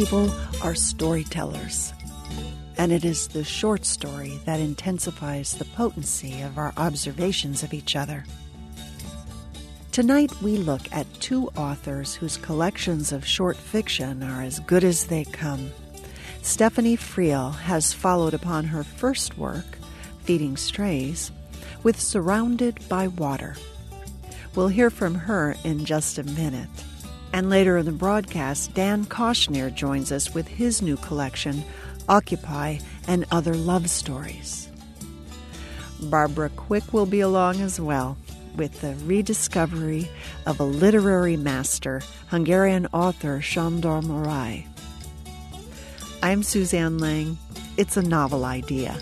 people are storytellers, and it is the short story that intensifies the potency of our observations of each other. Tonight we look at two authors whose collections of short fiction are as good as they come. Stephanie Friel has followed upon her first work, Feeding Strays, with Surrounded by Water. We'll hear from her in just a minute. And later in the broadcast, Dan Koshner joins us with his new collection, Occupy and Other Love Stories. Barbara Quick will be along as well with the rediscovery of a literary master, Hungarian author Sándor Márai. I'm Suzanne Lang. It's a novel idea.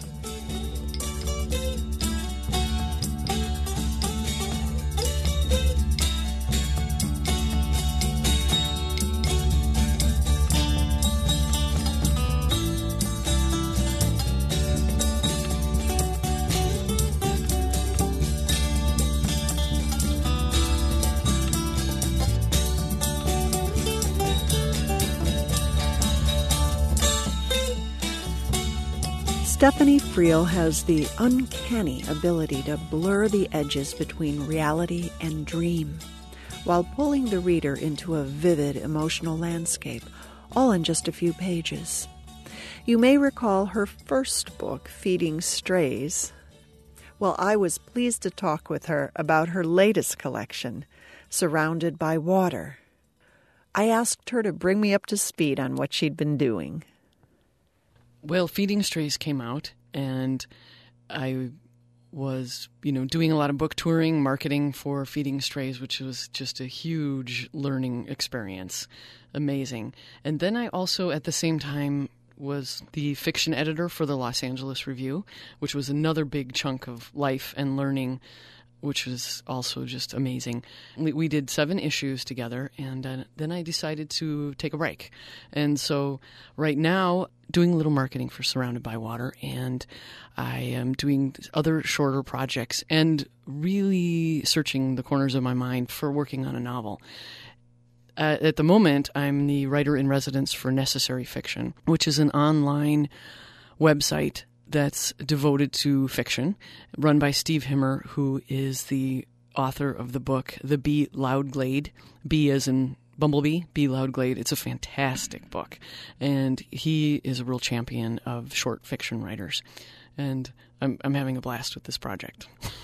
Stephanie Friel has the uncanny ability to blur the edges between reality and dream, while pulling the reader into a vivid emotional landscape, all in just a few pages. You may recall her first book, Feeding Strays. Well, I was pleased to talk with her about her latest collection, Surrounded by Water. I asked her to bring me up to speed on what she'd been doing. Well, Feeding Strays came out, and I was, doing a lot of book touring, marketing for Feeding Strays, which was just a huge learning experience. Amazing. And then I also, at the same time, was the fiction editor for the Los Angeles Review, which was another big chunk of life and learning, which was also just amazing. We did 7 issues together, and then I decided to take a break. And so right now, doing a little marketing for Surrounded by Water, and I am doing other shorter projects and really searching the corners of my mind for working on a novel. At the moment, I'm the writer-in-residence for Necessary Fiction, which is an online website that's devoted to fiction, run by Steve Himmer, who is the author of the book The Bee Loudglade, Bee as in Bumblebee, Bee Loudglade. It's a fantastic book, and he is a real champion of short fiction writers, and I'm having a blast with this project.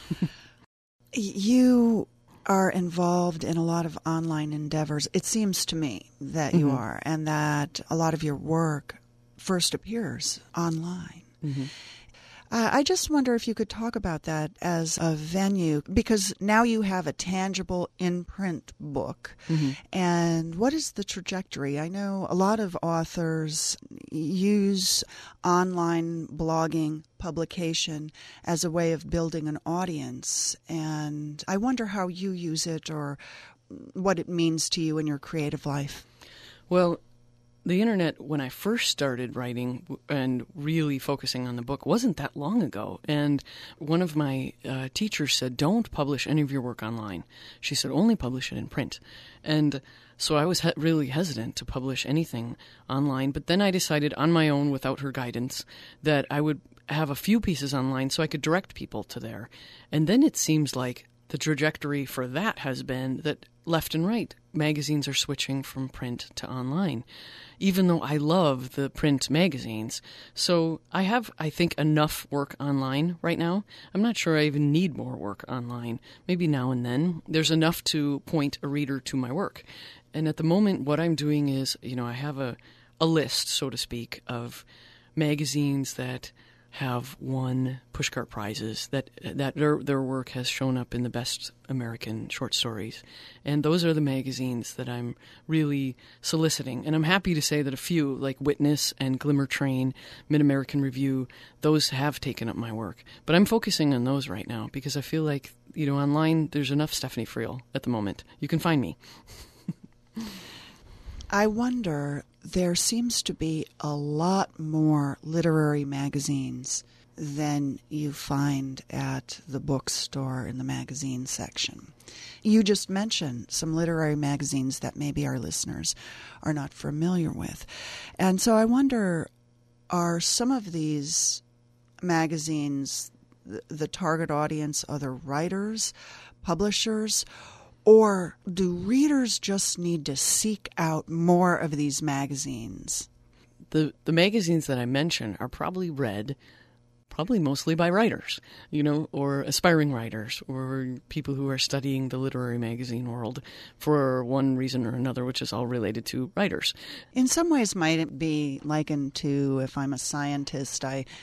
You are involved in a lot of online endeavors. It seems to me that you are, and that a lot of your work first appears online. Mm-hmm. I just wonder if you could talk about that as a venue, because now you have a tangible in-print book. Mm-hmm. And what is the trajectory? I know a lot of authors use online blogging publication as a way of building an audience. And I wonder how you use it or what it means to you in your creative life. Well, the internet, when I first started writing and really focusing on the book, wasn't that long ago. And one of my teachers said, don't publish any of your work online. She said, only publish it in print. And so I was really hesitant to publish anything online. But then I decided on my own, without her guidance, that I would have a few pieces online so I could direct people to there. And then it seems like the trajectory for that has been that left and right, magazines are switching from print to online, even though I love the print magazines. So I have, I think, enough work online right now. I'm not sure I even need more work online. Maybe now and then. There's enough to point a reader to my work. And at the moment, what I'm doing is, I have a list, so to speak, of magazines that have won Pushcart prizes, that their work has shown up in the best American short stories. And those are the magazines that I'm really soliciting. And I'm happy to say that a few, like Witness and Glimmer Train, Mid-American Review, those have taken up my work. But I'm focusing on those right now because I feel like, online, there's enough Stephanie Friel at the moment. You can find me. I wonder, there seems to be a lot more literary magazines than you find at the bookstore in the magazine section. You just mentioned some literary magazines that maybe our listeners are not familiar with. And so I wonder, are some of these magazines the target audience, other writers, publishers, or do readers just need to seek out more of these magazines? The magazines that I mentioned are probably read mostly by writers, or aspiring writers, or people who are studying the literary magazine world for one reason or another, which is all related to writers. In some ways, might it be likened to, if I'm a scientist,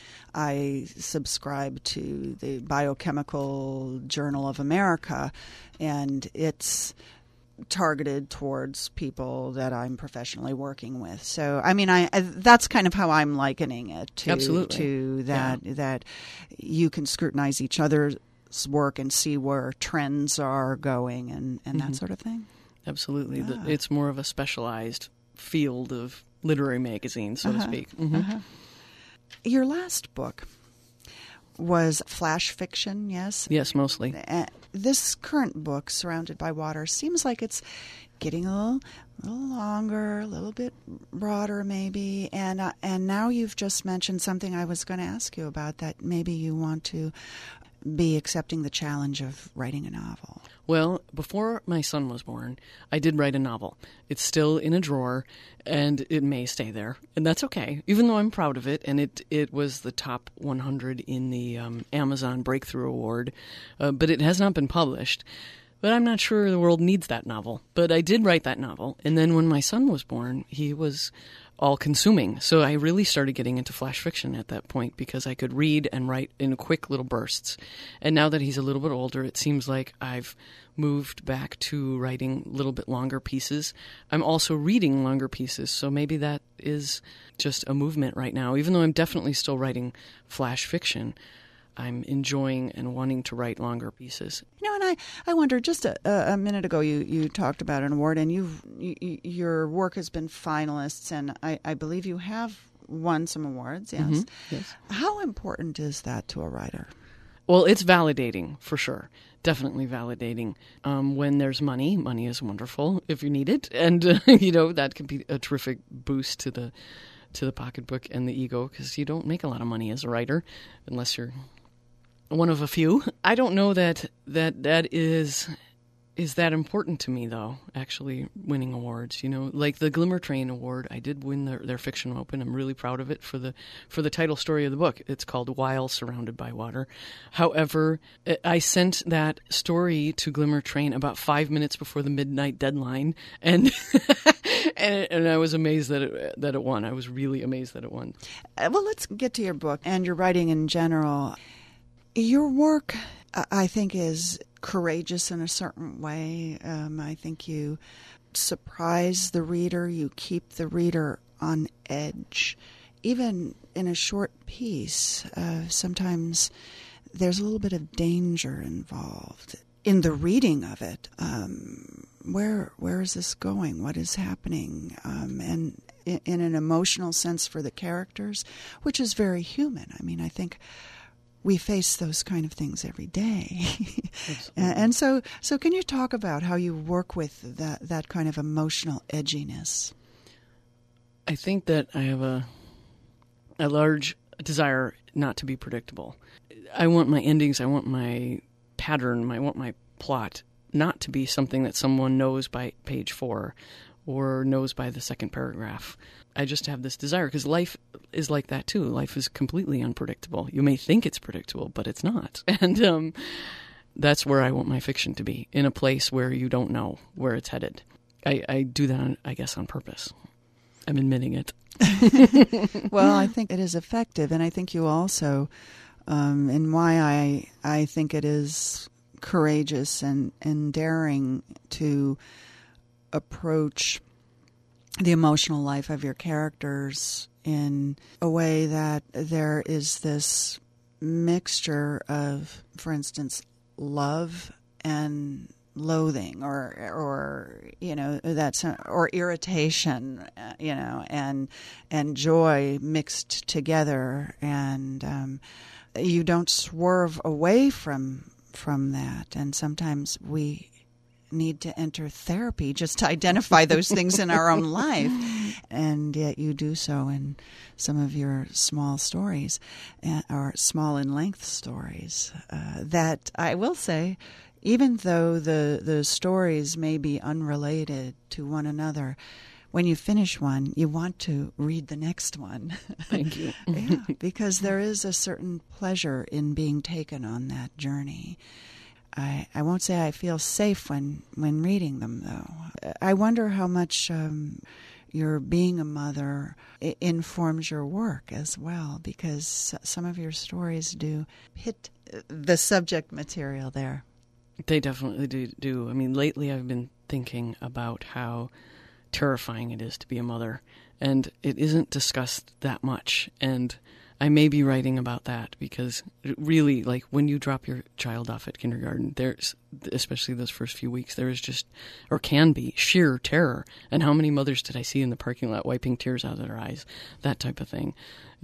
I subscribe to the Biochemical Journal of America, and it's targeted towards people that I'm professionally working with. So, I mean, that's kind of how I'm likening it to. Absolutely. To that you can scrutinize each other's work and see where trends are going and that sort of thing. Absolutely. Yeah. It's more of a specialized field of literary magazines, so to speak. Mm-hmm. Your last book was flash fiction, yes? Yes, mostly. This current book, Surrounded by Water, seems like it's getting a little longer, a little bit broader maybe, and now you've just mentioned something I was going to ask you about, that maybe you want to be accepting the challenge of writing a novel. Well, before my son was born, I did write a novel. It's still in a drawer, and it may stay there. And that's okay, even though I'm proud of it. And it was the top 100 in the Amazon Breakthrough Award. But it has not been published. But I'm not sure the world needs that novel. But I did write that novel. And then when my son was born, he was all-consuming. So I really started getting into flash fiction at that point because I could read and write in quick little bursts. And now that he's a little bit older, it seems like I've moved back to writing a little bit longer pieces. I'm also reading longer pieces, so maybe that is just a movement right now. Even though I'm definitely still writing flash fiction, I'm enjoying and wanting to write longer pieces. And I wonder, just a minute ago you talked about an award, and your work has been finalists, and I believe you have won some awards, yes? Mm-hmm. Yes. How important is that to a writer? Well, it's validating, for sure. Definitely validating. When there's money is wonderful if you need it. And, that can be a terrific boost to the pocketbook and the ego, because you don't make a lot of money as a writer unless you're one of a few. I don't know that is that important to me, though, actually winning awards. Like the Glimmer Train Award, I did win their fiction open. I'm really proud of it for the title story of the book. It's called While Surrounded by Water. However, I sent that story to Glimmer Train about 5 minutes before the midnight deadline, and and I was amazed that it won. I was really amazed that it won. Well, let's get to your book and your writing in general. Your work, I think, is courageous in a certain way. I think you surprise the reader. You keep the reader on edge. Even in a short piece, sometimes there's a little bit of danger involved in the reading of it. Where is this going? What is happening? And in an emotional sense for the characters, which is very human. I mean, I think we face those kind of things every day. And so can you talk about how you work with that kind of emotional edginess? I think that I have a large desire not to be predictable. I want my endings, I want my pattern, I want my plot not to be something that someone knows by page 4 or knows by the second paragraph. I just have this desire, because life is like that too. Life is completely unpredictable. You may think it's predictable, but it's not. And that's where I want my fiction to be, in a place where you don't know where it's headed. I do that, I guess, on purpose. I'm admitting it. Well, I think it is effective, and I think you also, and why I think it is courageous and daring to approach the emotional life of your characters in a way that there is this mixture of, for instance, love and loathing or that's or irritation, and joy mixed together, and you don't swerve away from that. And sometimes we need to enter therapy just to identify those things in our own life, and yet you do so in some of your small stories, or small in length stories, that I will say, even though the stories may be unrelated to one another, when you finish one, you want to read the next one. Thank you. Yeah, because there is a certain pleasure in being taken on that journey. I won't say I feel safe when reading them, though. I wonder how much your being a mother informs your work as well, because some of your stories do hit the subject material there. They definitely do. I mean, lately I've been thinking about how terrifying it is to be a mother, and it isn't discussed that much. And I may be writing about that because really, like, when you drop your child off at kindergarten, there's, especially those first few weeks, there is just, or can be, sheer terror. And how many mothers did I see in the parking lot wiping tears out of their eyes? That type of thing.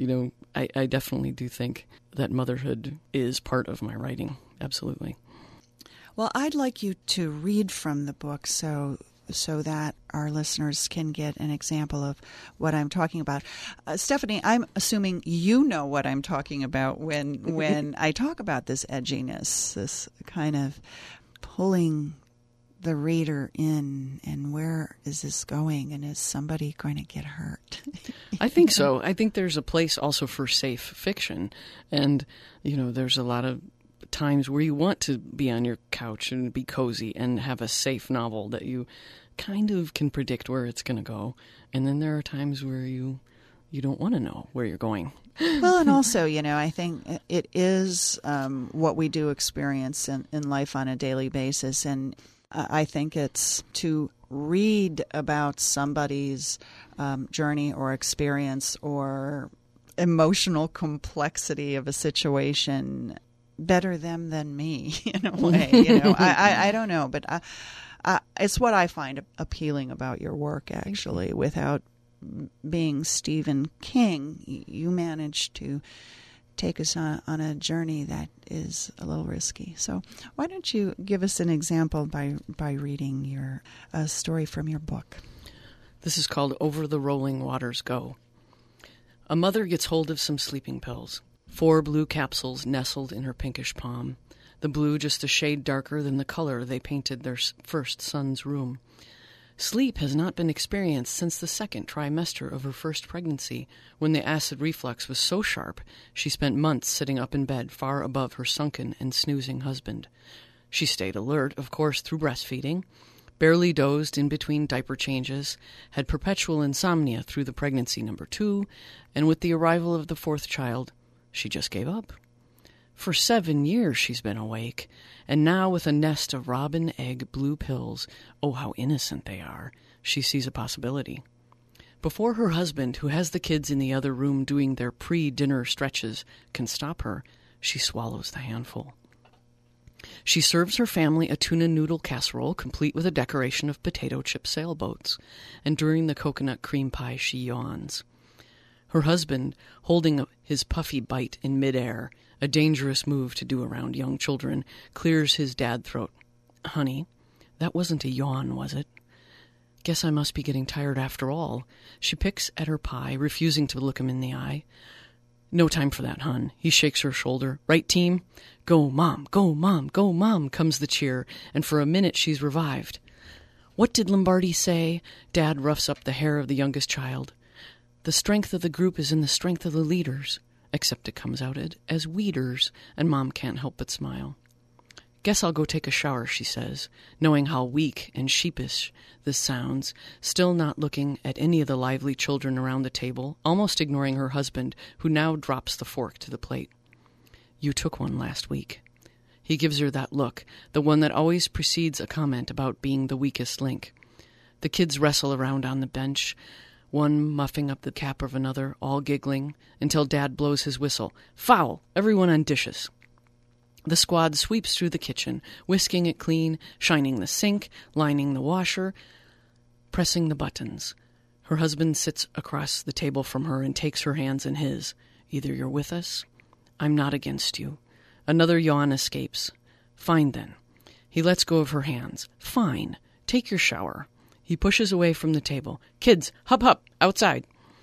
I definitely do think that motherhood is part of my writing. Absolutely. Well, I'd like you to read from the book so that our listeners can get an example of what I'm talking about. Stephanie, I'm assuming you know what I'm talking about when I talk about this edginess, this kind of pulling the reader in, and where is this going, and is somebody going to get hurt? I think so. I think there's a place also for safe fiction, and there's a lot of times where you want to be on your couch and be cozy and have a safe novel that you kind of can predict where it's going to go. And then there are times where you don't want to know where you're going. Well, and also, I think it is what we do experience in life on a daily basis. And I think it's to read about somebody's journey or experience or emotional complexity of a situation better them than me, in a way. I don't know, but it's what I find appealing about your work, actually. Without being Stephen King, you managed to take us on a journey that is a little risky. So why don't you give us an example by reading your story from your book? This is called Over the Rolling Waters Go. A mother gets hold of some sleeping pills. 4 blue capsules nestled in her pinkish palm, the blue just a shade darker than the color they painted their first son's room. Sleep has not been experienced since the second trimester of her first pregnancy, when the acid reflux was so sharp she spent months sitting up in bed far above her sunken and snoozing husband. She stayed alert, of course, through breastfeeding, barely dozed in between diaper changes, had perpetual insomnia through the pregnancy number 2, and with the arrival of the 4th child, she just gave up. For 7 years she's been awake, and now with a nest of robin egg blue pills, oh, how innocent they are, she sees a possibility. Before her husband, who has the kids in the other room doing their pre-dinner stretches, can stop her, she swallows the handful. She serves her family a tuna noodle casserole complete with a decoration of potato chip sailboats, and during the coconut cream pie she yawns. Her husband, holding his puffy bite in midair, a dangerous move to do around young children, clears his dad throat. Honey, that wasn't a yawn, was it? Guess I must be getting tired after all. She picks at her pie, refusing to look him in the eye. No time for that, hon. He shakes her shoulder. Right, team? Go, Mom, go, Mom, go, Mom, comes the cheer, and for a minute she's revived. What did Lombardi say? Dad roughs up the hair of the youngest child. The strength of the group is in the strength of the leaders, except it comes out as weeders, and Mom can't help but smile. Guess I'll go take a shower, she says, knowing how weak and sheepish this sounds, still not looking at any of the lively children around the table, almost ignoring her husband, who now drops the fork to the plate. You took one last week. He gives her that look, the one that always precedes a comment about being the weakest link. The kids wrestle around on the bench, one muffing up the cap of another, all giggling, until Dad blows his whistle. Foul! Everyone on dishes. The squad sweeps through the kitchen, whisking it clean, shining the sink, lining the washer, pressing the buttons. Her husband sits across the table from her and takes her hands in his. Either you're with us, I'm not against you. Another yawn escapes. Fine then. He lets go of her hands. Fine. Take your shower. He pushes away from the table. Kids, hup hup, outside.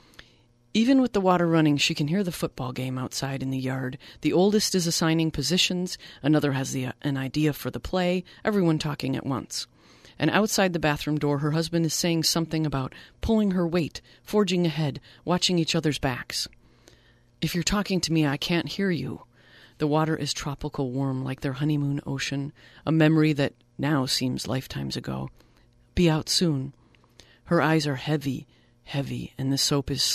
Even with the water running, she can hear the football game outside in the yard. The oldest is assigning positions. Another has an idea for the play. Everyone talking at once. And outside the bathroom door, her husband is saying something about pulling her weight, forging ahead, watching each other's backs. If you're talking to me, I can't hear you. The water is tropical warm, like their honeymoon ocean, a memory that now seems lifetimes ago. Be out soon. Her eyes are heavy, and the soap is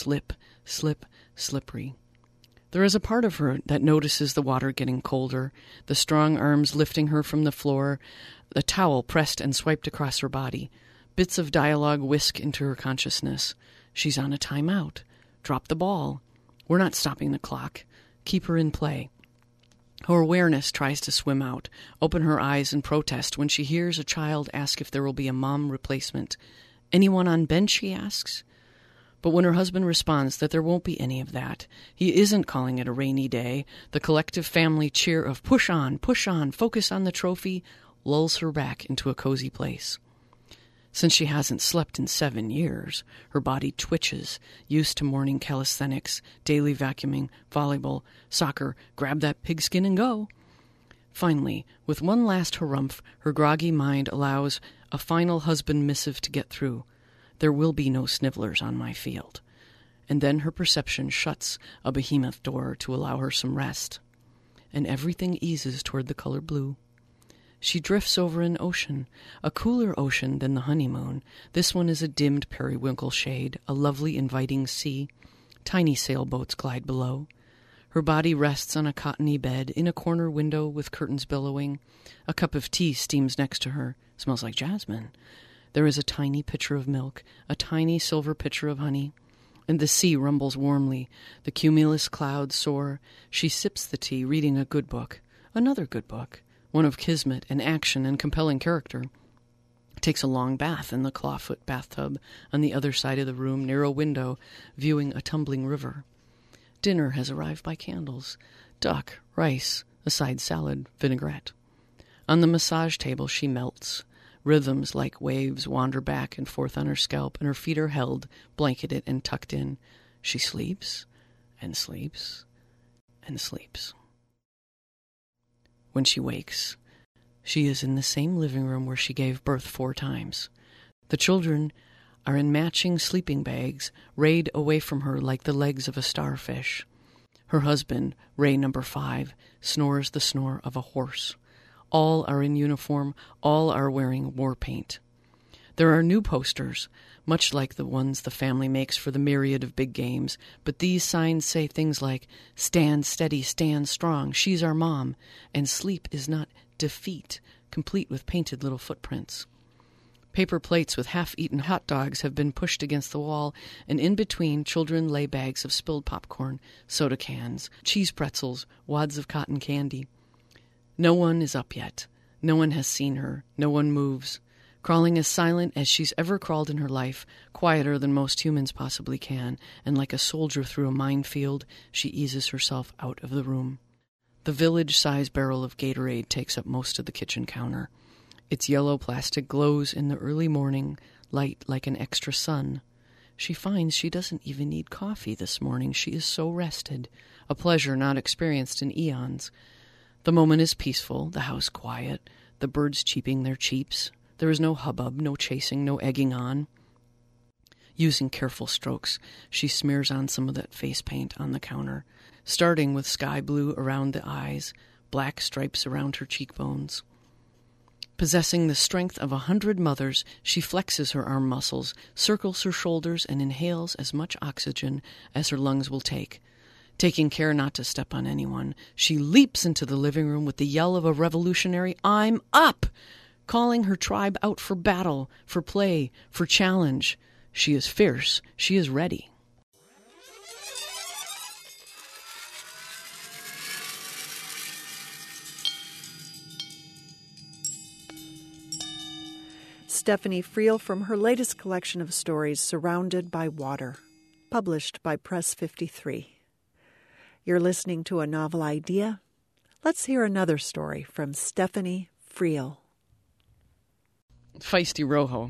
slippery. There is a part of her that notices the water getting colder, the strong arms lifting her from the floor, the towel pressed and swiped across her body. Bits of dialogue whisk into her consciousness. She's on a timeout. Drop the ball. We're not stopping the clock. Keep her in play. Her awareness tries to swim out, open her eyes in protest when she hears a child ask if there will be a mom replacement. Anyone on bench, she asks. But when her husband responds that there won't be any of that, he isn't calling it a rainy day, the collective family cheer of push on, focus on the trophy, lulls her back into a cozy place. Since she hasn't slept in 7 years, her body twitches, used to morning calisthenics, daily vacuuming, volleyball, soccer, grab that pigskin and go. Finally, with one last harumph, her groggy mind allows a final husband missive to get through. There will be no snivellers on my field. And then her perception shuts a behemoth door to allow her some rest. And everything eases toward the color blue. She drifts over an ocean, a cooler ocean than the honeymoon. This one is a dimmed periwinkle shade, a lovely inviting sea. Tiny sailboats glide below. Her body rests on a cottony bed in a corner window with curtains billowing. A cup of tea steams next to her. Smells like jasmine. There is a tiny pitcher of milk, a tiny silver pitcher of honey. And the sea rumbles warmly. The cumulus clouds soar. She sips the tea, reading a good book. Another good book. One of kismet and action and compelling character. Takes a long bath in the clawfoot bathtub on the other side of the room near a window, viewing a tumbling river. Dinner has arrived by candles. Duck, rice, a side salad, vinaigrette. On the massage table she melts. Rhythms like waves wander back and forth on her scalp, and her feet are held, blanketed, and tucked in. She sleeps, and sleeps, and sleeps. When she wakes, she is in the same living room where she gave birth 4 times. The children are in matching sleeping bags, rayed away from her like the legs of a starfish. Her husband, Ray number 5, snores the snore of a horse. All are in uniform, all are wearing war paint. There are new posters, much like the ones the family makes for the myriad of big games, but these signs say things like, "Stand steady, stand strong, she's our mom," and "Sleep is not defeat," complete with painted little footprints. Paper plates with half-eaten hot dogs have been pushed against the wall, and in between, children lay bags of spilled popcorn, soda cans, cheese pretzels, wads of cotton candy. No one is up yet. No one has seen her. No one moves. Crawling as silent as she's ever crawled in her life, quieter than most humans possibly can, and like a soldier through a minefield, she eases herself out of the room. The village-size barrel of Gatorade takes up most of the kitchen counter. Its yellow plastic glows in the early morning, light like an extra sun. She finds she doesn't even need coffee this morning. She is so rested, a pleasure not experienced in eons. The moment is peaceful, the house quiet, the birds cheeping their cheeps. There is no hubbub, no chasing, no egging on. Using careful strokes, she smears on some of that face paint on the counter, starting with sky blue around the eyes, black stripes around her cheekbones. Possessing the strength of 100 mothers, she flexes her arm muscles, circles her shoulders, and inhales as much oxygen as her lungs will take. Taking care not to step on anyone, she leaps into the living room with the yell of a revolutionary, "I'm up!" calling her tribe out for battle, for play, for challenge. She is fierce. She is ready. Stephanie Friel from her latest collection of stories, Surrounded by Water, published by Press 53. You're listening to A Novel Idea. Let's hear another story from Stephanie Friel. Feisty Rojo.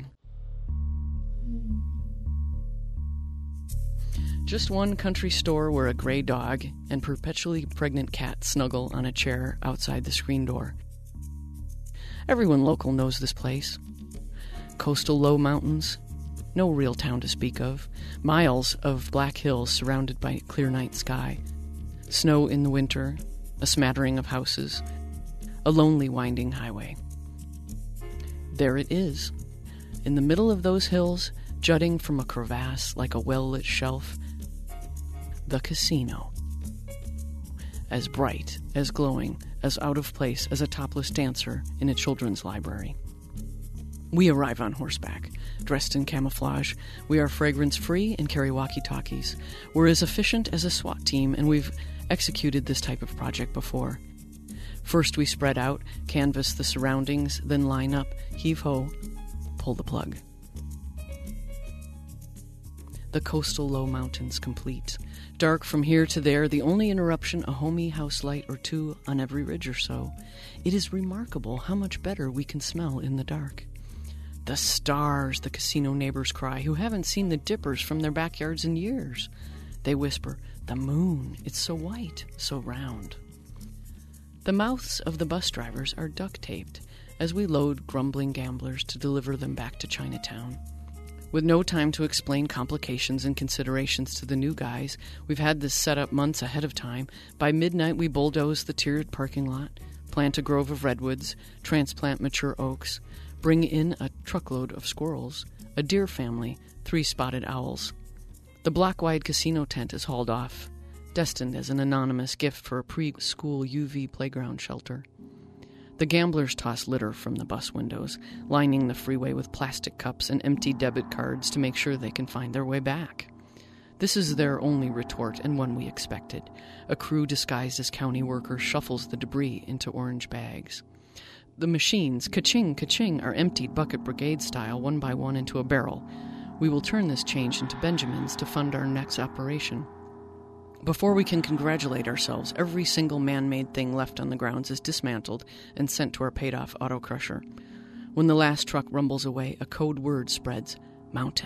Just one country store where a gray dog and perpetually pregnant cat snuggle on a chair outside the screen door. Everyone local knows this place. Coastal low mountains, no real town to speak of, miles of black hills surrounded by clear night sky, snow in the winter, a smattering of houses, a lonely winding highway. There it is, in the middle of those hills, jutting from a crevasse like a well-lit shelf, the casino. As bright, as glowing, as out of place as a topless dancer in a children's library. We arrive on horseback, dressed in camouflage. We are fragrance-free and carry walkie-talkies. We're as efficient as a SWAT team, and we've executed this type of project before. First we spread out, canvass the surroundings, then line up, heave-ho, pull the plug. The coastal low mountains complete. Dark from here to there, the only interruption a homey house light or two on every ridge or so. It is remarkable how much better we can smell in the dark. The stars, the casino neighbors cry, who haven't seen the dippers from their backyards in years. They whisper, the moon, it's so white, so round. The mouths of the bus drivers are duct-taped as we load grumbling gamblers to deliver them back to Chinatown. With no time to explain complications and considerations to the new guys, we've had this set up months ahead of time. By midnight, we bulldoze the tiered parking lot, plant a grove of redwoods, transplant mature oaks, bring in a truckload of squirrels, a deer family, 3 spotted owls. The block-wide casino tent is hauled off, destined as an anonymous gift for a preschool UV playground shelter. The gamblers toss litter from the bus windows, lining the freeway with plastic cups and empty debit cards to make sure they can find their way back. This is their only retort, and one we expected. A crew disguised as county workers shuffles the debris into orange bags. The machines, ka-ching, ka-ching, are emptied bucket brigade style one by one into a barrel. We will turn this change into Benjamins to fund our next operation. Before we can congratulate ourselves, every single man-made thing left on the grounds is dismantled and sent to our paid-off auto crusher. When the last truck rumbles away, a code word spreads, mountain.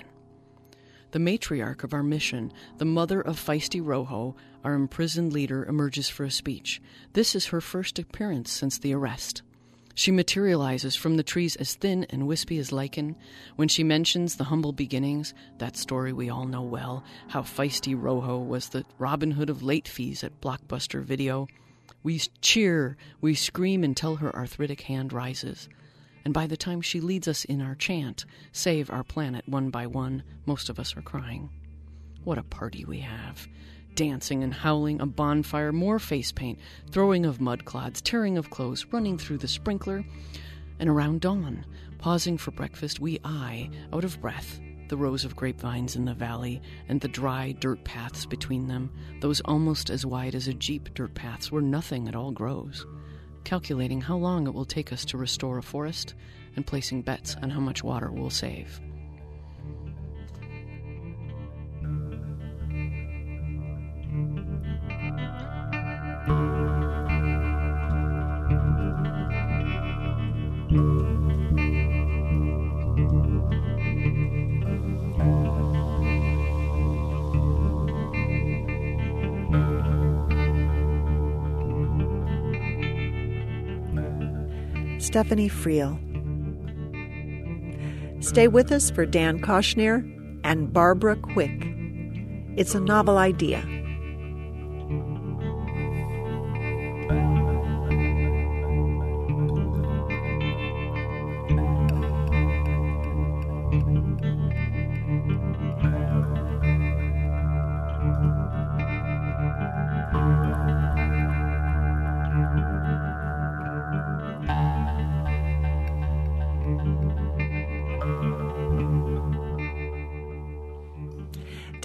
The matriarch of our mission, the mother of Feisty Rojo, our imprisoned leader, emerges for a speech. This is her first appearance since the arrest. She materializes from the trees as thin and wispy as lichen. When she mentions the humble beginnings, that story we all know well, how Feisty Rojo was the Robin Hood of late fees at Blockbuster Video, we cheer, we scream until her arthritic hand rises. And by the time she leads us in our chant, save our planet one by one, most of us are crying. What a party we have. Dancing and howling, a bonfire, more face paint, throwing of mud clods, tearing of clothes, running through the sprinkler. And around dawn, pausing for breakfast, we eye, out of breath, the rows of grapevines in the valley and the dry dirt paths between them, those almost as wide as a jeep dirt paths where nothing at all grows. Calculating how long it will take us to restore a forest and placing bets on how much water we'll save. Stephanie Friel. Stay with us for Dan Koshner and Barbara Quick. It's a novel idea.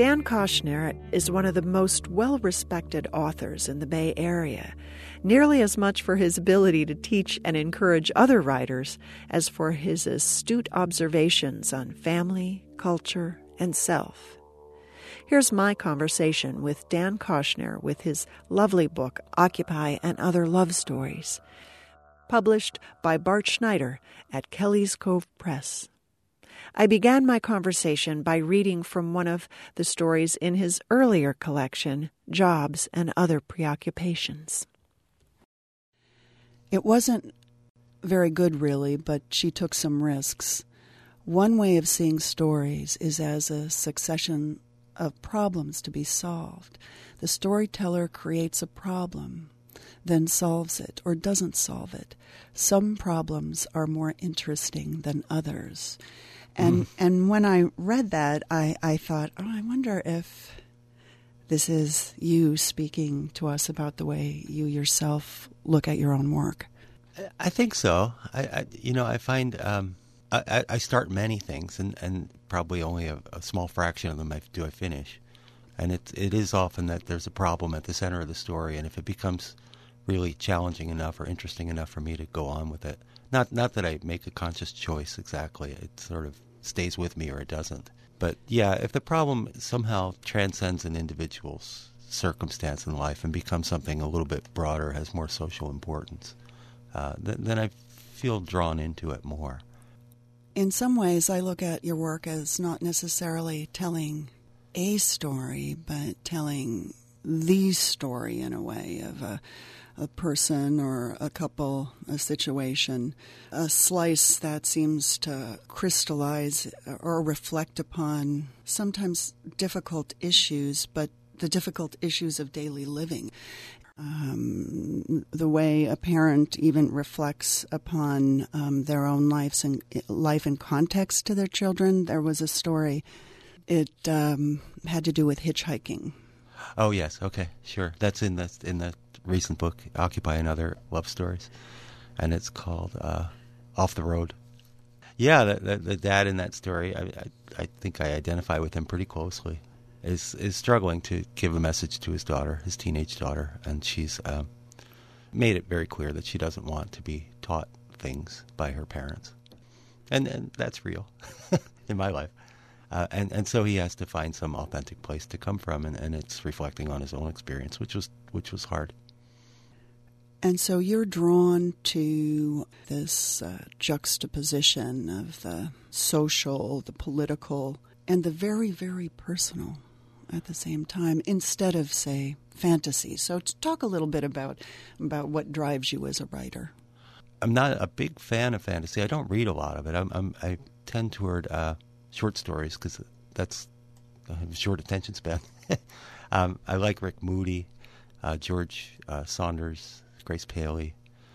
Dan Koshner is one of the most well-respected authors in the Bay Area, nearly as much for his ability to teach and encourage other writers as for his astute observations on family, culture, and self. Here's my conversation with Dan Koshner with his lovely book, Occupy and Other Love Stories, published by Bart Schneider at Kelly's Cove Press. I began my conversation by reading from one of the stories in his earlier collection, Jobs and Other Preoccupations. It wasn't very good, really, but she took some risks. One way of seeing stories is as a succession of problems to be solved. The storyteller creates a problem, then solves it or doesn't solve it. Some problems are more interesting than others. And when I read that, I thought, I wonder if this is you speaking to us about the way you yourself look at your own work. I think so. I find I start many things, and probably only a small fraction of them do I finish. And it is often that there's a problem at the center of the story, and if it becomes really challenging enough or interesting enough for me to go on with it, not that I make a conscious choice exactly, it sort of stays with me or it doesn't. But yeah, if the problem somehow transcends an individual's circumstance in life and becomes something a little bit broader, has more social importance, then I feel drawn into it more. In some ways, I look at your work as not necessarily telling a story, but telling the story in a way of a person or a couple, a situation, a slice that seems to crystallize or reflect upon sometimes difficult issues, but the difficult issues of daily living. The way a parent even reflects upon their own life and context to their children. There was a story. It had to do with hitchhiking. Oh yes, okay, sure. That's in the recent book, Occupy and Other Love Stories, and it's called Off the Road. Yeah, the dad in that story, I think I identify with him pretty closely. Is struggling to give a message to his daughter, his teenage daughter, and she's made it very clear that she doesn't want to be taught things by her parents, and that's real in my life, and so he has to find some authentic place to come from, and it's reflecting on his own experience, which was hard. And so you're drawn to this juxtaposition of the social, the political, and the very, very personal at the same time, instead of, say, fantasy. So talk a little bit about what drives you as a writer. I'm not a big fan of fantasy. I don't read a lot of it. I tend toward short stories because I have a short attention span. I like Rick Moody, George Saunders, Grace Paley,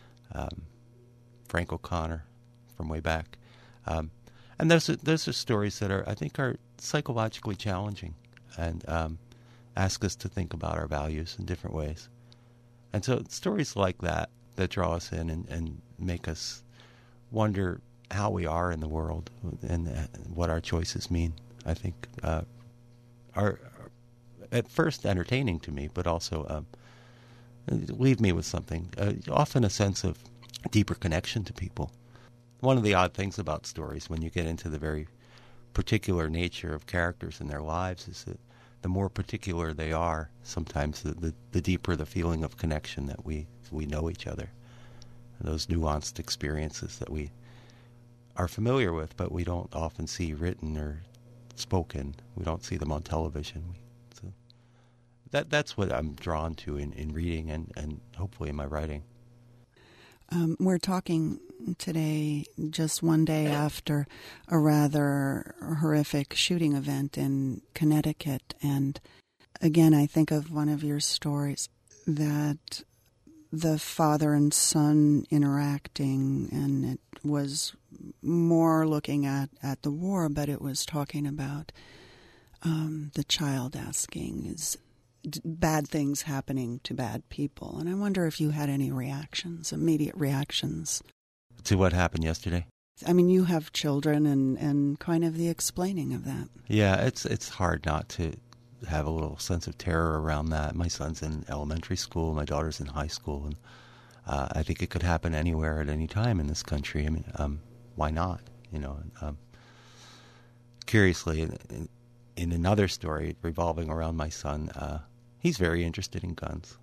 Frank O'Connor from way back. And those are stories that I think are psychologically challenging and ask us to think about our values in different ways. And so stories like that draw us in and make us wonder how we are in the world and what our choices mean, I think, are at first entertaining to me, but also leave me with something, often a sense of deeper connection to people. One of the odd things about stories, when you get into the very particular nature of characters and their lives, is that the more particular they are, sometimes the deeper the feeling of connection that we know each other. Those nuanced experiences that we are familiar with, but we don't often see written or spoken. We don't see them on television. So that's what I'm drawn to in reading and hopefully in my writing. We're talking today just one day after a rather horrific shooting event in Connecticut. And again, I think of one of your stories that the father and son interacting, and it was more looking at the war, but it was talking about the child asking, is bad things happening to bad people? And I wonder if you had any reactions, immediate reactions. To what happened yesterday? I mean, you have children and kind of the explaining of that. Yeah, it's hard not to have a little sense of terror around that. My son's in elementary school, my daughter's in high school, and I think it could happen anywhere at any time in this country. I mean, why not? Curiously, in another story revolving around my son, he's very interested in guns,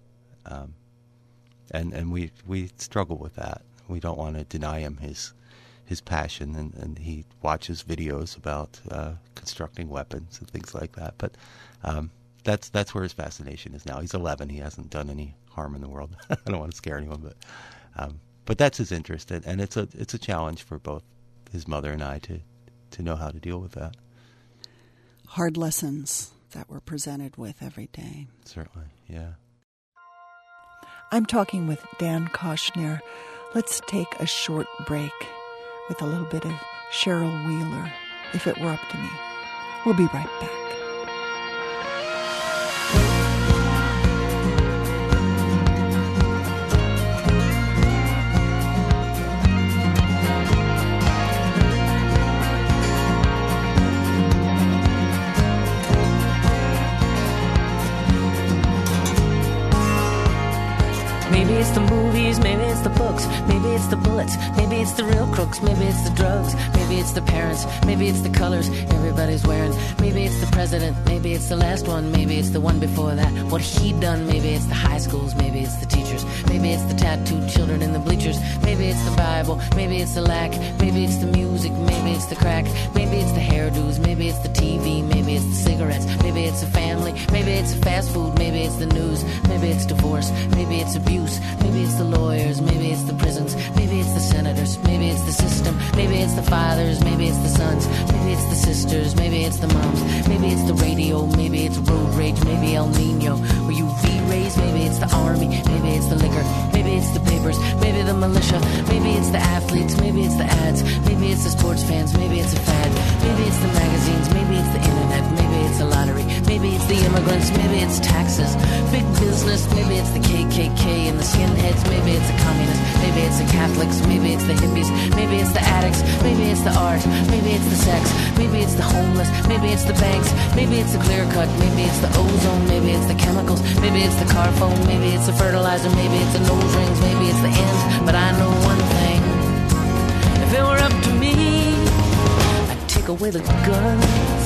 and we struggle with that. We don't want to deny him his passion, and he watches videos about constructing weapons and things like that. But that's where his fascination is now. He's 11. He hasn't done any harm in the world. I don't want to scare anyone, but that's his interest, and it's a challenge for both his mother and I to know how to deal with that. Hard lessons that we're presented with every day. Certainly, yeah. I'm talking with Dan Koshner. Let's take a short break with a little bit of Cheryl Wheeler, If It Were Up to Me. We'll be right back. Maybe it's the movies, maybe it's the books, maybe it's the bullets, maybe it's the real crooks, maybe it's the drugs, maybe it's the parents, maybe it's the colors everybody's wearing, maybe it's the president, maybe it's the last one, maybe it's the one before that, what he done, maybe it's the high schools, maybe it's the teachers, maybe it's the tattooed children in the bleachers, maybe it's the Bible, maybe it's the lack, maybe it's the music, maybe it's the crack, maybe it's the hairdos, maybe it's the TV, maybe it's the cigarettes, maybe it's a family, maybe it's fast food, maybe it's the news, maybe it's divorce, maybe it's abuse, maybe it's the lawyers, maybe it's the prisons, maybe it's the senators, maybe it's the system, maybe it's the fathers, maybe it's the sons, maybe it's the sisters, maybe it's the moms, maybe it's the radio, maybe it's road rage, maybe El Nino, or UV rays, maybe it's the army, maybe it's the liquor, maybe it's the papers, maybe the militia, maybe it's the athletes, maybe it's the ads, maybe it's the sports fans, maybe it's a fad, maybe it's the magazines, maybe it's the internet, maybe it's the lottery, maybe it's the immigrants, maybe it's taxes, big business, maybe it's the KKK and the skinheads, maybe it's the communists, maybe it's the Catholics, maybe it's the hippies, maybe it's the addicts, maybe it's the art, maybe it's the sex, maybe it's the homeless, maybe it's the banks, maybe it's the clear cut, maybe it's the ozone, maybe it's the chemicals, maybe it's the car phone, maybe it's the fertilizer, maybe it's the nose rings, maybe it's the end, but I know one thing, if it were up to me, I'd take away the guns,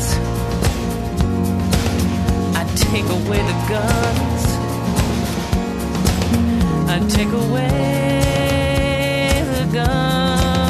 I'd take away the guns, I'd take away the gun.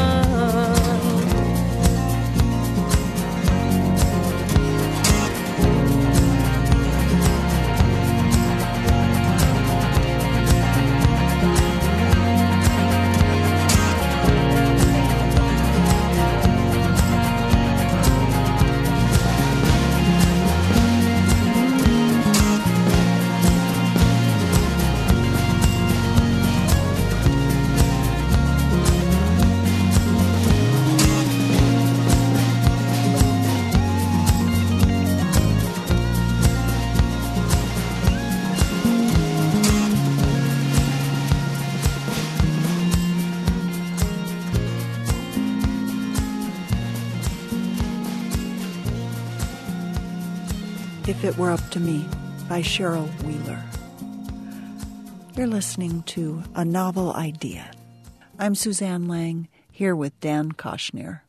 If It Were Up to Me by Cheryl Wheeler. You're listening to A Novel Idea. I'm Suzanne Lang, here with Dan Koshner.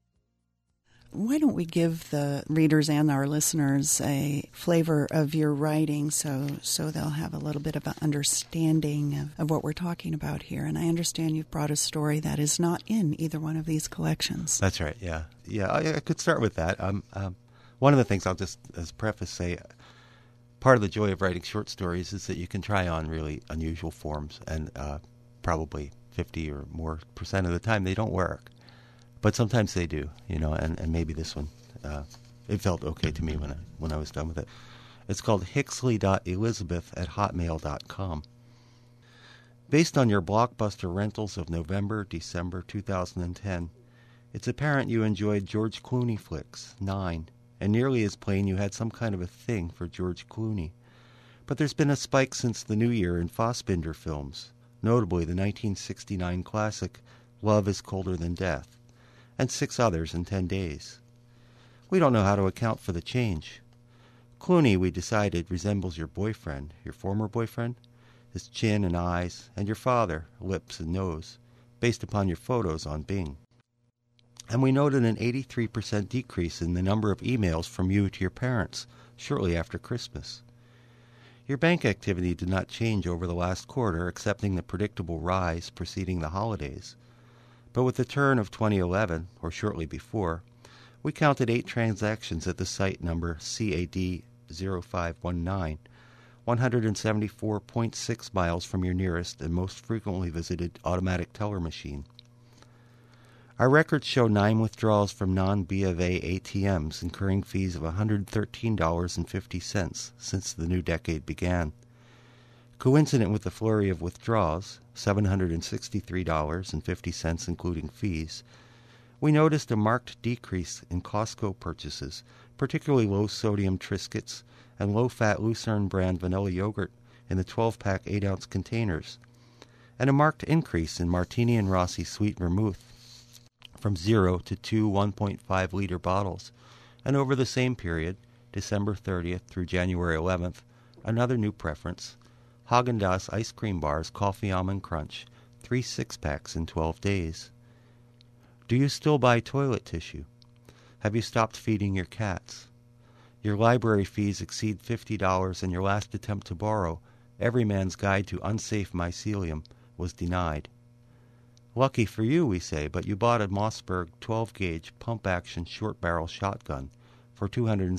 Why don't we give the readers and our listeners a flavor of your writing so they'll have a little bit of an understanding of what we're talking about here. And I understand you've brought a story that is not in either one of these collections. That's right, yeah. Yeah, I could start with that. One of the things I'll just, as preface, say, part of the joy of writing short stories is that you can try on really unusual forms, and probably 50 or more % of the time they don't work. But sometimes they do, and maybe this one, it felt okay to me when I was done with it. It's called Hixley.Elizabeth@hotmail.com. Based on your Blockbuster rentals of November, December 2010, it's apparent you enjoyed George Clooney flicks, 9, and nearly as plain you had some kind of a thing for George Clooney. But there's been a spike since the new year in Fassbinder films, notably the 1969 classic Love is Colder Than Death, and 6 others in 10 days. We don't know how to account for the change. Clooney, we decided, resembles your boyfriend, your former boyfriend, his chin and eyes, and your father, lips and nose, based upon your photos on Bing. And we noted an 83% decrease in the number of emails from you to your parents shortly after Christmas. Your bank activity did not change over the last quarter, excepting the predictable rise preceding the holidays. But with the turn of 2011, or shortly before, we counted 8 transactions at the site number CAD0519, 174.6 miles from your nearest and most frequently visited automatic teller machine. Our records show 9 withdrawals from non-B of A ATMs, incurring fees of $113.50 since the new decade began. Coincident with the flurry of withdrawals, $763.50 including fees, we noticed a marked decrease in Costco purchases, particularly low-sodium Triscuits and low-fat Lucerne brand vanilla yogurt in the 12-pack 8-ounce containers, and a marked increase in Martini and Rossi sweet vermouth from 0 to 2 1.5-liter bottles, and over the same period, December 30th through January 11th, another new preference, Haagen-Dazs ice cream bars Coffee Almond Crunch, 3 6-packs in 12 days. Do you still buy toilet tissue? Have you stopped feeding your cats? Your library fees exceed $50, and your last attempt to borrow Every Man's Guide to Unsafe Mycelium was denied. Lucky for you, we say, but you bought a Mossberg 12-gauge pump-action short-barrel shotgun for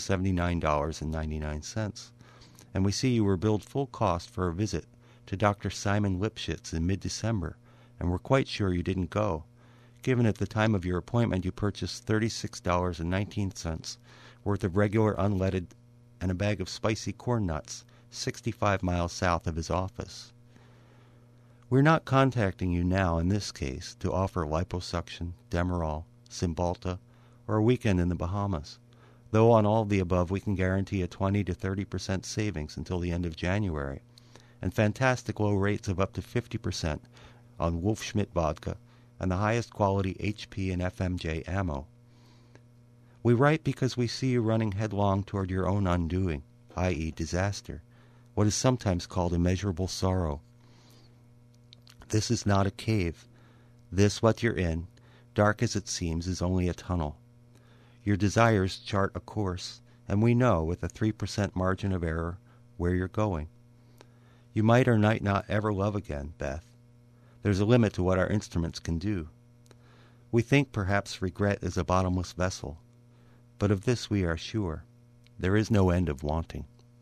$279.99, and we see you were billed full cost for a visit to Dr. Simon Lipschitz in mid-December, and we're quite sure you didn't go, given at the time of your appointment you purchased $36.19 worth of regular unleaded and a bag of spicy corn nuts 65 miles south of his office. We're not contacting you now, in this case, to offer liposuction, Demerol, Cymbalta, or a weekend in the Bahamas, though on all of the above we can guarantee a 20 to 30% savings until the end of January, and fantastic low rates of up to 50% on Wolfschmidt vodka and the highest quality HP and FMJ ammo. We write because we see you running headlong toward your own undoing, i.e. disaster, what is sometimes called immeasurable sorrow. This is not a cave. This, what you're in, dark as it seems, is only a tunnel. Your desires chart a course, and we know, with a 3% margin of error, where you're going. You might or might not ever love again, Beth. There's a limit to what our instruments can do. We think perhaps regret is a bottomless vessel, but of this we are sure. There is no end of wanting.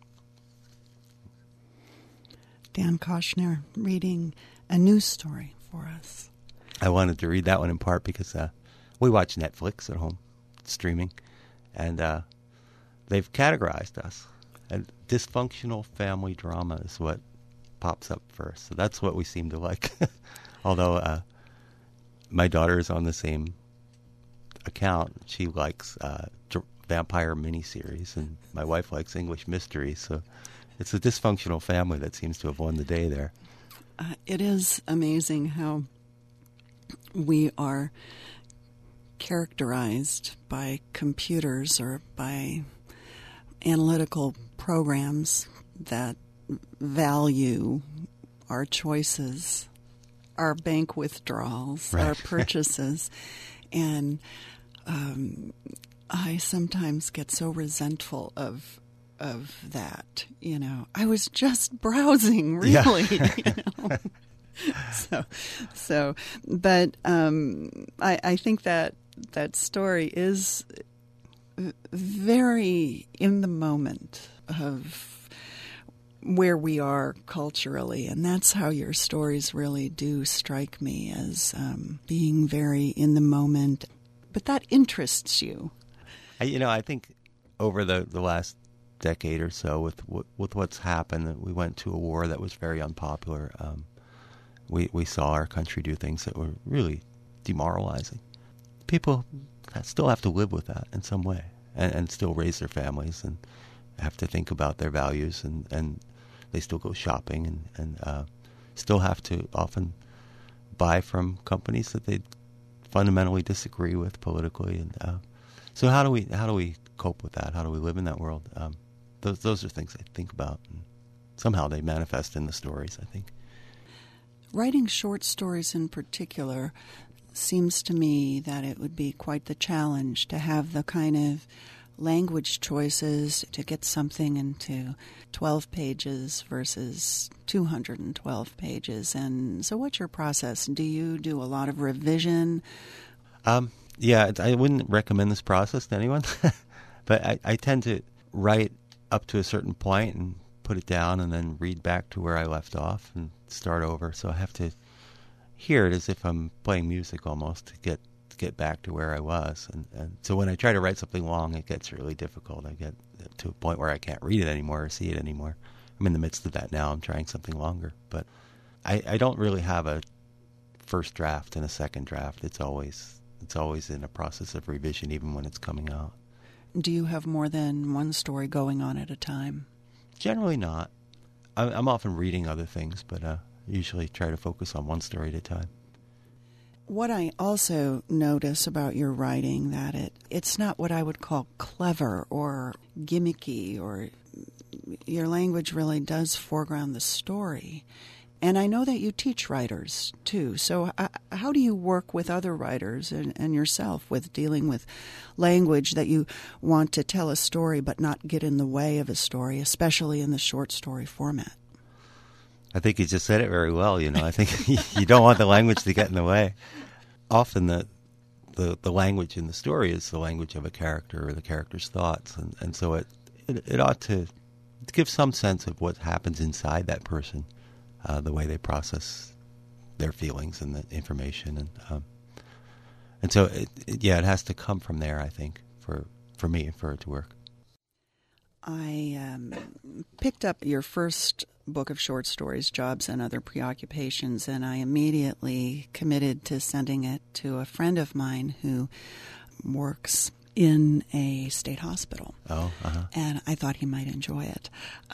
Dan Koshner reading a news story for us. I wanted to read that one in part because we watch Netflix at home, streaming, and they've categorized us. And dysfunctional family drama is what pops up first. So that's what we seem to like. Although my daughter is on the same account. She likes vampire miniseries, and my wife likes English mysteries. So it's a dysfunctional family that seems to have won the day there. It is amazing how we are characterized by computers or by analytical programs that value our choices, our bank withdrawals, right, our purchases. And I sometimes get so resentful of that, you know. I was just browsing, really. Yeah. You know? But I think that story is very in the moment of where we are culturally, and that's how your stories really do strike me as being very in the moment. But that interests you. I think over the last decade or so, with what's happened, we went to a war that was very unpopular. We saw our country do things that were really demoralizing. People still have to live with that in some way, and still raise their families and have to think about their values, and they still go shopping and still have to often buy from companies that they fundamentally disagree with politically. And so how do we cope with that? How do we live in that world? those are things I think about. And somehow they manifest in the stories, I think. Writing short stories in particular seems to me that it would be quite the challenge to have the kind of language choices to get something into 12 pages versus 212 pages. And so what's your process? Do you do a lot of revision? Yeah, I wouldn't recommend this process to anyone, but I tend to write up to a certain point and put it down and then read back to where I left off and start over. So I have to hear it as if I'm playing music almost to get back to where I was. And so when I try to write something long, it gets really difficult. I get to a point where I can't read it anymore or see it anymore. I'm in the midst of that now. I'm trying something longer. But I don't really have a first draft and a second draft. It's always in a process of revision, even when it's coming out. Do you have more than one story going on at a time? Generally not. I'm often reading other things, but usually try to focus on one story at a time. What I also notice about your writing, that it's not what I would call clever or gimmicky, or your language really does foreground the story. And I know that you teach writers, too. So how do you work with other writers and yourself with dealing with language that you want to tell a story but not get in the way of a story, especially in the short story format? I think you just said it very well. I think you don't want the language to get in the way. Often the language in the story is the language of a character or the character's thoughts. And so it ought to give some sense of what happens inside that person. The way they process their feelings and the information, and so it has to come from there. I think for me, for it to work. I picked up your first book of short stories, Jobs and Other Preoccupations, and I immediately committed to sending it to a friend of mine who works in a state hospital. Oh, and I thought he might enjoy it.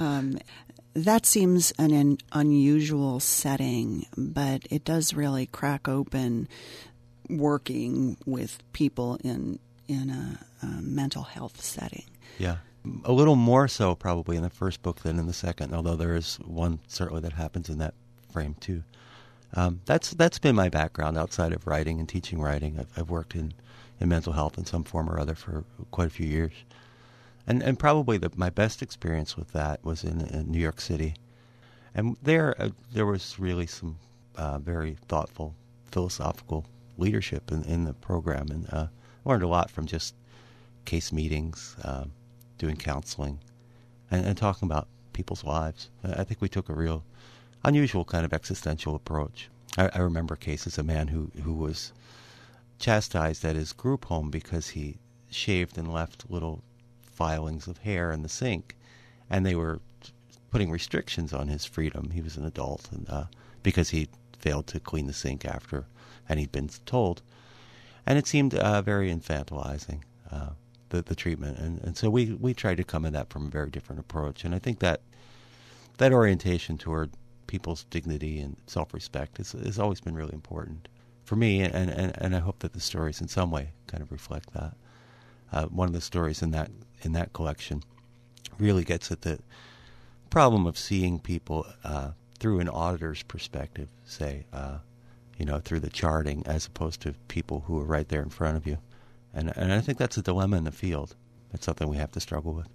That seems an unusual setting, but it does really crack open working with people in a mental health setting. Yeah, a little more so probably in the first book than in the second, although there is one certainly that happens in that frame too. That's been my background outside of writing and teaching writing. I've worked in mental health in some form or other for quite a few years. And probably my best experience with that was in New York City. And there was really some very thoughtful, philosophical leadership in the program. And learned a lot from just case meetings, doing counseling, and talking about people's lives. I think we took a real unusual kind of existential approach. I remember cases, a man who was chastised at his group home because he shaved and left little filings of hair in the sink, and they were putting restrictions on his freedom. He was an adult, and because he failed to clean the sink after, and he'd been told, and it seemed very infantilizing, the treatment, and so we tried to come at that from a very different approach, and I think that orientation toward people's dignity and self-respect has always been really important for me, and I hope that the stories in some way kind of reflect that. One of the stories in that collection really gets at the problem of seeing people through an auditor's perspective, say, through the charting, as opposed to people who are right there in front of you. And I think that's a dilemma in the field. That's something we have to struggle with.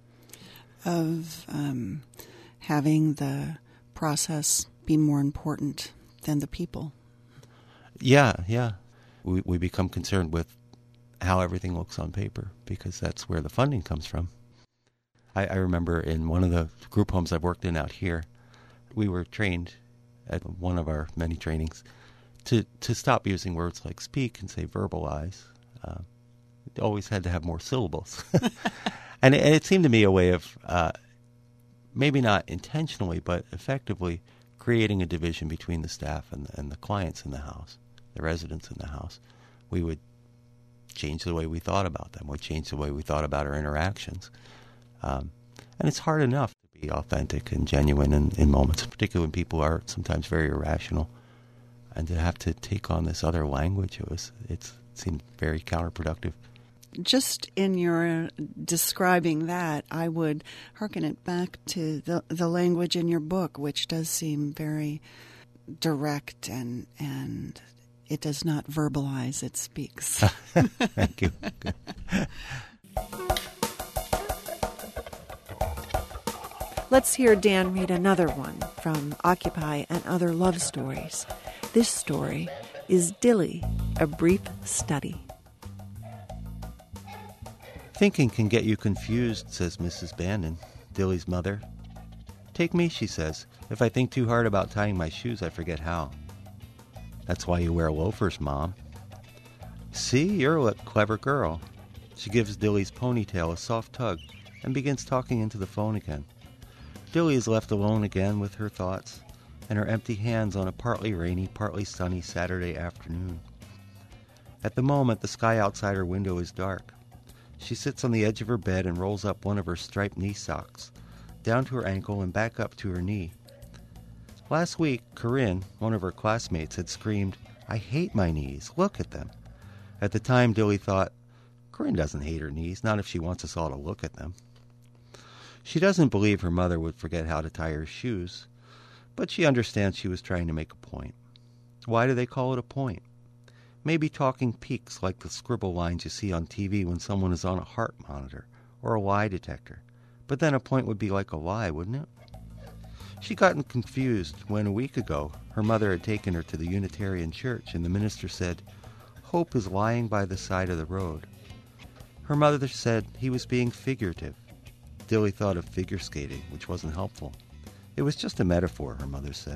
Of having the process be more important than the people. Yeah. We become concerned with how everything looks on paper, because that's where the funding comes from. I remember in one of the group homes I've worked in out here, we were trained at one of our many trainings to stop using words like speak and say verbalize. It always had to have more syllables. And it seemed to me a way of, maybe not intentionally, but effectively creating a division between the staff and the clients in the house, the residents in the house. We would change the way we thought about them. We changed the way we thought about our interactions. And it's hard enough to be authentic and genuine in moments, particularly when people are sometimes very irrational. And to have to take on this other language, it seemed very counterproductive. just in your describing that, I would hearken it back to the language in your book, which does seem very direct and it does not verbalize, it speaks. Thank you. Good. Let's hear Dan read another one from Occupy and Other Love Stories. This story is Dilly, A Brief Study. Thinking can get you confused, says Mrs. Bandon, Dilly's mother. Take me, she says. If I think too hard about tying my shoes, I forget how. That's why you wear loafers, Mom. See, you're a clever girl. She gives Dilly's ponytail a soft tug and begins talking into the phone again. Dilly is left alone again with her thoughts and her empty hands on a partly rainy, partly sunny Saturday afternoon. At the moment, the sky outside her window is dark. She sits on the edge of her bed and rolls up one of her striped knee socks, down to her ankle and back up to her knee. Last week, Corinne, one of her classmates, had screamed, "I hate my knees, look at them." At the time, Dilly thought, Corinne doesn't hate her knees, not if she wants us all to look at them. She doesn't believe her mother would forget how to tie her shoes, but she understands she was trying to make a point. Why do they call it a point? Maybe talking peaks like the scribble lines you see on TV when someone is on a heart monitor or a lie detector. But then a point would be like a lie, wouldn't it? She'd gotten confused when a week ago her mother had taken her to the Unitarian Church and the minister said, "Hope is lying by the side of the road." Her mother said he was being figurative. Dilly thought of figure skating, which wasn't helpful. It was just a metaphor, her mother said.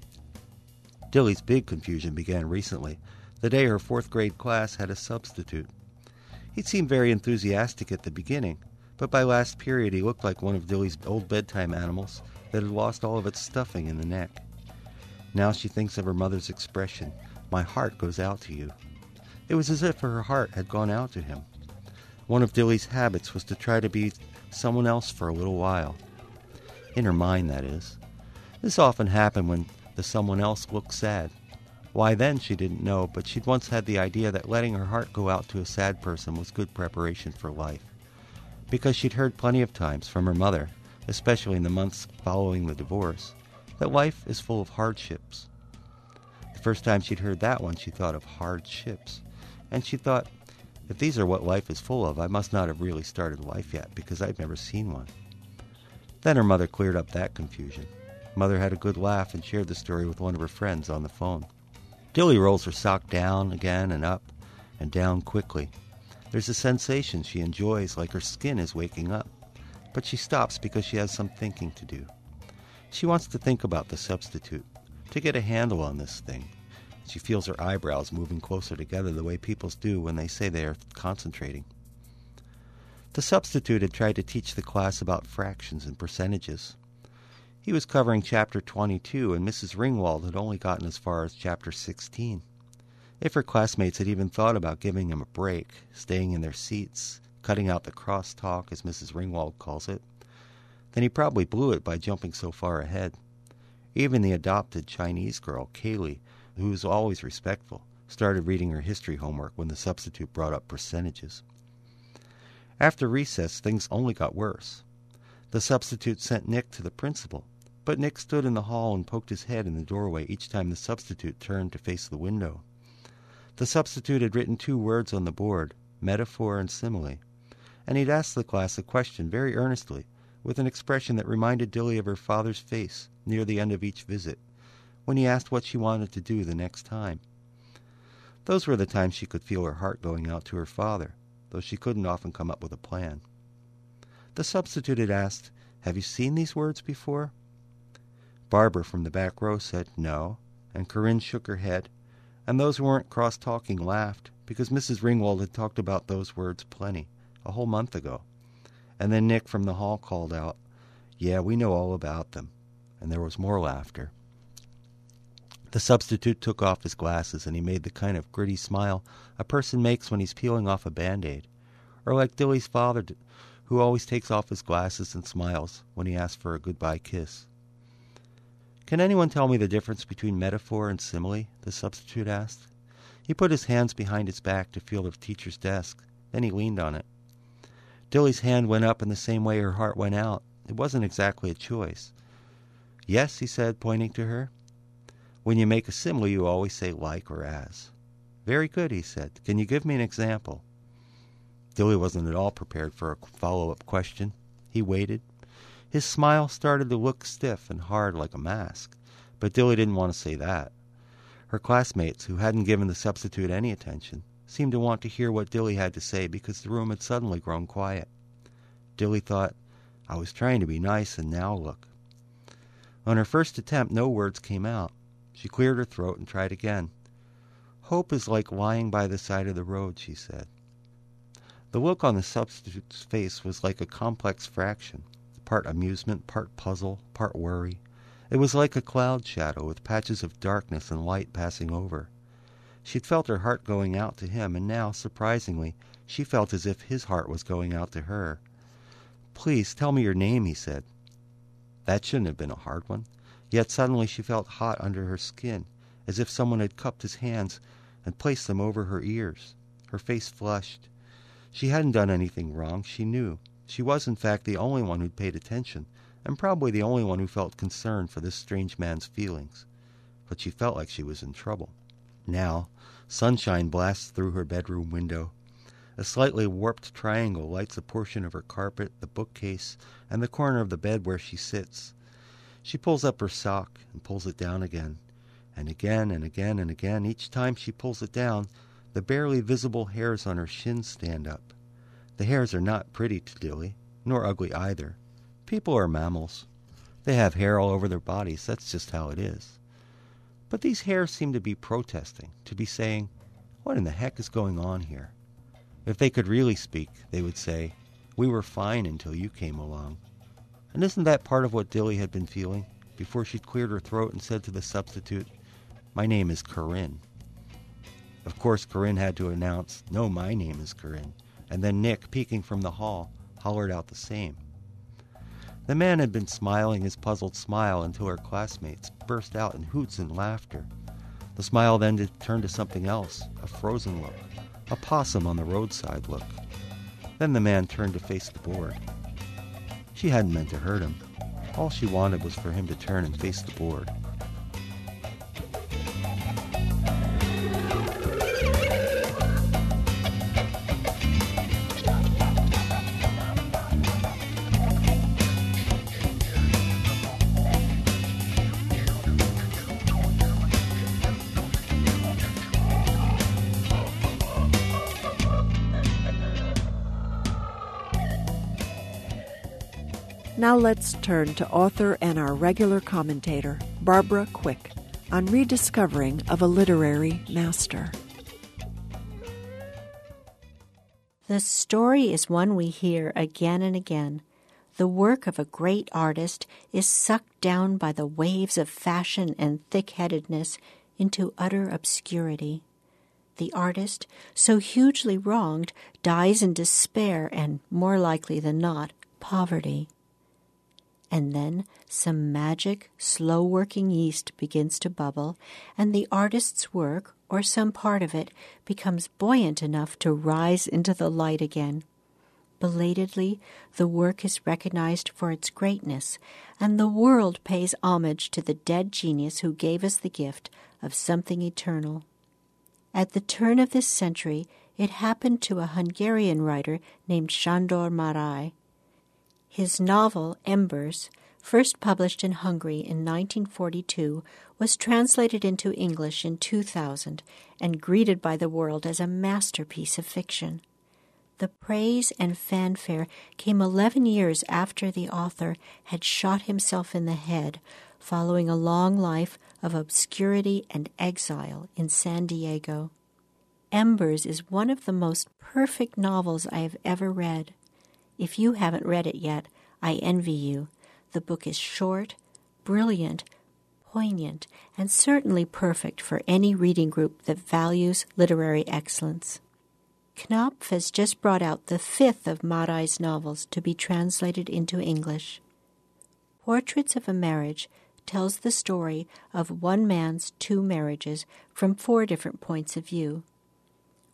Dilly's big confusion began recently, the day her fourth grade class had a substitute. He'd seemed very enthusiastic at the beginning, but by last period he looked like one of Dilly's old bedtime animals that had lost all of its stuffing in the neck. Now she thinks of her mother's expression, "My heart goes out to you." It was as if her heart had gone out to him. One of Dilly's habits was to try to be someone else for a little while. In her mind, that is. This often happened when the someone else looked sad. Why then, she didn't know, but she'd once had the idea that letting her heart go out to a sad person was good preparation for life. Because she'd heard plenty of times from her mother, especially in the months following the divorce, that life is full of hardships. The first time she'd heard that one, she thought of hardships. And she thought, if these are what life is full of, I must not have really started life yet, because I've never seen one. Then her mother cleared up that confusion. Mother had a good laugh and shared the story with one of her friends on the phone. Dilly rolls her sock down again and up and down quickly. There's a sensation she enjoys, like her skin is waking up. But she stops because she has some thinking to do. She wants to think about the substitute, to get a handle on this thing. She feels her eyebrows moving closer together the way people do when they say they are concentrating. The substitute had tried to teach the class about fractions and percentages. He was covering Chapter 22, and Mrs. Ringwald had only gotten as far as Chapter 16. If her classmates had even thought about giving him a break, staying in their seats, cutting out the cross-talk, as Mrs. Ringwald calls it, then he probably blew it by jumping so far ahead. Even the adopted Chinese girl, Kaylee, who was always respectful, started reading her history homework when the substitute brought up percentages. After recess, things only got worse. The substitute sent Nick to the principal, but Nick stood in the hall and poked his head in the doorway each time the substitute turned to face the window. The substitute had written 2 words on the board, metaphor and simile, and he'd asked the class a question very earnestly, with an expression that reminded Dilly of her father's face near the end of each visit, when he asked what she wanted to do the next time. Those were the times she could feel her heart going out to her father, though she couldn't often come up with a plan. The substitute had asked, "Have you seen these words before?" Barbara from the back row said no, and Corinne shook her head, and those who weren't cross-talking laughed, because Mrs. Ringwald had talked about those words plenty, a whole month ago. And then Nick from the hall called out, "Yeah, we know all about them," and there was more laughter. The substitute took off his glasses, and he made the kind of gritty smile a person makes when he's peeling off a Band-Aid, or like Dilly's father, who always takes off his glasses and smiles when he asks for a goodbye kiss. "Can anyone tell me the difference between metaphor and simile?" the substitute asked. He put his hands behind his back to feel the teacher's desk, Then he leaned on it. Dilly's hand went up in the same way her heart went out. It wasn't exactly a choice. "Yes," he said, pointing to her. "When you make a simile, you always say like or as." "Very good," he said. "Can you give me an example?" Dilly wasn't at all prepared for a follow-up question. He waited. His smile started to look stiff and hard like a mask, but Dilly didn't want to say that. Her classmates, who hadn't given the substitute any attention, seemed to want to hear what Dilly had to say because the room had suddenly grown quiet. Dilly thought, "I was trying to be nice, and now look." On her first attempt, no words came out. She cleared her throat and tried again. "Hope is like lying by the side of the road," she said. The look on the substitute's face was like a complex fraction, part amusement, part puzzle, part worry. It was like a cloud shadow with patches of darkness and light passing over. She'd felt her heart going out to him, and now, surprisingly, she felt as if his heart was going out to her. "Please, tell me your name," he said. That shouldn't have been a hard one. Yet suddenly she felt hot under her skin, as if someone had cupped his hands and placed them over her ears. Her face flushed. She hadn't done anything wrong, she knew. She was, in fact, the only one who'd paid attention, and probably the only one who felt concern for this strange man's feelings. But she felt like she was in trouble. Now, sunshine blasts through her bedroom window. A slightly warped triangle lights a portion of her carpet, the bookcase, and the corner of the bed where she sits. She pulls up her sock and pulls it down again, and again and again and again. Each time she pulls it down, the barely visible hairs on her shins stand up. The hairs are not pretty to Dilly, nor ugly either. People are mammals. They have hair all over their bodies. That's just how it is. But these hairs seem to be protesting, to be saying, "What in the heck is going on here?" If they could really speak, they would say, "We were fine until you came along." And isn't that part of what Dilly had been feeling before she'd cleared her throat and said to the substitute, "My name is Corinne"? Of course, Corinne had to announce, "No, my name is Corinne." And then Nick, peeking from the hall, hollered out the same. The man had been smiling his puzzled smile until her classmates burst out in hoots and laughter. The smile then turned to something else, a frozen look, a possum on the roadside look. Then the man turned to face the board. She hadn't meant to hurt him. All she wanted was for him to turn and face the board. Now let's turn to author and our regular commentator, Barbara Quick, on Rediscovering of a Literary Master. The story is one we hear again and again. The work of a great artist is sucked down by the waves of fashion and thick-headedness into utter obscurity. The artist, so hugely wronged, dies in despair and, more likely than not, poverty. And then some magic, slow-working yeast begins to bubble, and the artist's work, or some part of it, becomes buoyant enough to rise into the light again. Belatedly, the work is recognized for its greatness, and the world pays homage to the dead genius who gave us the gift of something eternal. At the turn of this century, it happened to a Hungarian writer named Sándor Márai. His novel, Embers, first published in Hungary in 1942, was translated into English in 2000 and greeted by the world as a masterpiece of fiction. The praise and fanfare came 11 years after the author had shot himself in the head, following a long life of obscurity and exile in San Diego. Embers is one of the most perfect novels I have ever read. If you haven't read it yet, I envy you. The book is short, brilliant, poignant, and certainly perfect for any reading group that values literary excellence. Knopf has just brought out the 5th of Márai's novels to be translated into English. Portraits of a Marriage tells the story of one man's 2 marriages from 4 different points of view.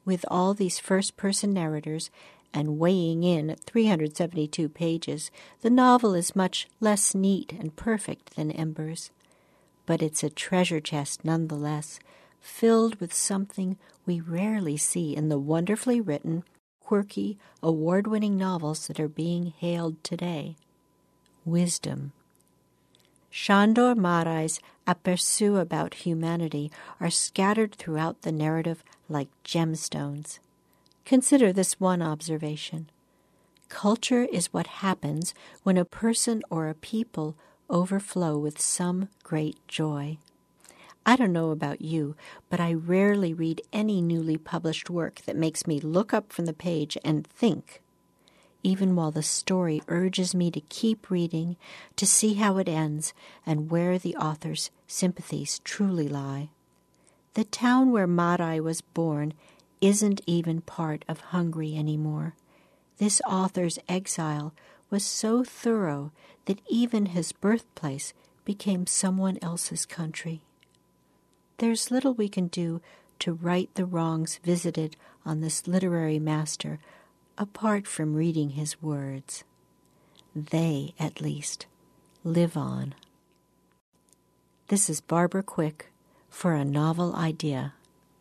With all these first-person narrators and weighing in at 372 pages, the novel is much less neat and perfect than Embers. But it's a treasure chest nonetheless, filled with something we rarely see in the wonderfully written, quirky, award-winning novels that are being hailed today. Wisdom. Sándor Márais aperçus about humanity are scattered throughout the narrative like gemstones. Consider this one observation. Culture is what happens when a person or a people overflow with some great joy. I don't know about you, but I rarely read any newly published work that makes me look up from the page and think, even while the story urges me to keep reading, to see how it ends and where the author's sympathies truly lie. The town where Márai was born isn't even part of Hungary anymore. This author's exile was so thorough that even his birthplace became someone else's country. There's little we can do to right the wrongs visited on this literary master apart from reading his words. They, at least, live on. This is Barbara Quick for A Novel Idea.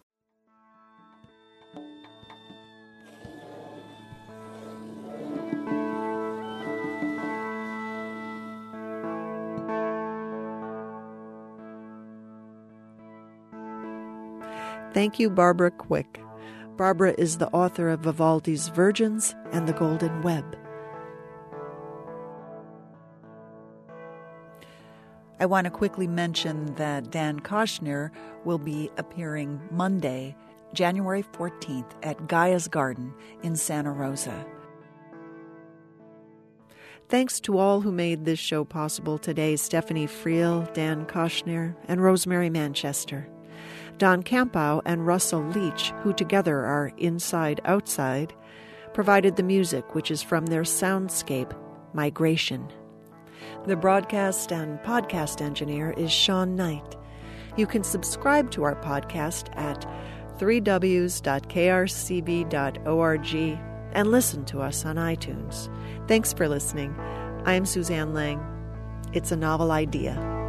Thank you, Barbara Quick. Barbara is the author of Vivaldi's Virgins and The Golden Web. I want to quickly mention that Dan Koshner will be appearing Monday, January 14th at Gaia's Garden in Santa Rosa. Thanks to all who made this show possible today: Stephanie Friel, Dan Koshner, and Rosemary Manchester. Don Campow and Russell Leach, who together are Inside Outside, provided the music, which is from their soundscape, Migration. The broadcast and podcast engineer is Sean Knight. You can subscribe to our podcast at www.krcb.org and listen to us on iTunes. Thanks for listening. I'm Suzanne Lang. It's a Novel Idea.